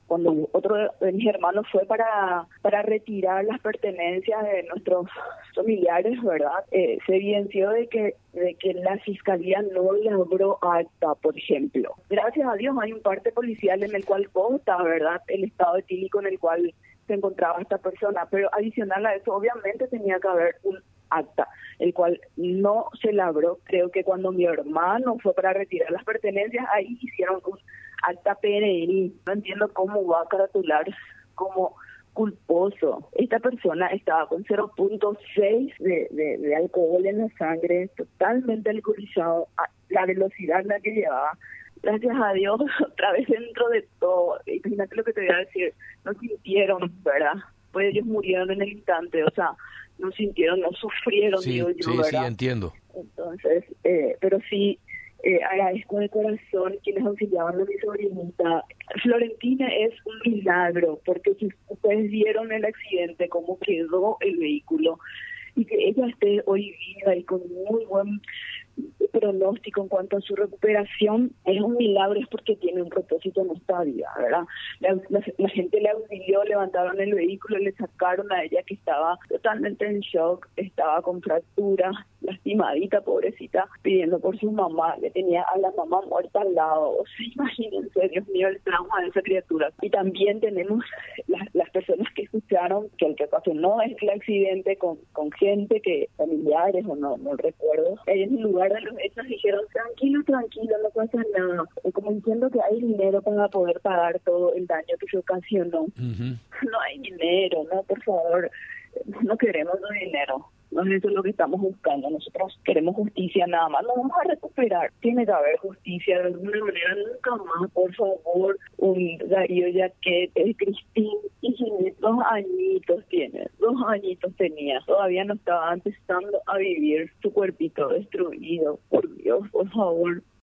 cuando otro de mis hermanos fue para retirar las pertenencias de nuestros familiares, ¿verdad? Se evidenció de que la fiscalía no logró acta, por ejemplo. Gracias a Dios hay un parte policial en el cual consta, ¿verdad?, el estado etílico en el cual se encontraba esta persona, pero adicional a eso obviamente tenía que haber un acta, el cual no se logró. Creo que cuando mi hermano fue para retirar las pertenencias, ahí hicieron un acta PNI. No entiendo cómo va a caratular como culposo. Esta persona estaba con 0.6 de alcohol en la sangre, totalmente alcoholizado, a la velocidad en la que llevaba. Gracias a Dios, otra vez dentro de todo, imagínate lo que te voy a decir, no sintieron, ¿verdad? Pues ellos murieron en el instante, o sea, no sintieron, no sufrieron, sí, digo yo, sí, ¿verdad? Sí, entiendo. Entonces, pero sí, agradezco de corazón quienes auxiliaban a mi sobrinita. Florentina es un milagro, porque si ustedes vieron el accidente, cómo quedó el vehículo, y que ella esté hoy viva y con muy buen pronóstico en cuanto a su recuperación, es un milagro, es porque tiene un propósito en esta vida, ¿verdad? La gente le auxilió, levantaron el vehículo, le sacaron a ella que estaba totalmente en shock, estaba con fracturas, lastimadita, pobrecita, pidiendo por su mamá, que tenía a la mamá muerta al lado. O sea, imagínense, Dios mío, el trauma de esa criatura. Y también tenemos las personas que escucharon que el que ocasionó el accidente con gente que, familiares o no recuerdo, ellos en lugar de los hechos dijeron, tranquilo, no pasa nada, como diciendo que hay dinero para poder pagar todo el daño que se ocasionó. No hay dinero, no, por favor, no queremos dinero. No es eso lo que estamos buscando. Nosotros queremos justicia nada más. Nos vamos a recuperar. Tiene que haber justicia de alguna manera. Nunca más, por favor. Un Darío Yaquet, el Cristín y Ginette, 2 añitos tiene. 2 añitos tenía. Todavía no estaba empezando a vivir, su cuerpito destruido. Por Dios, por favor.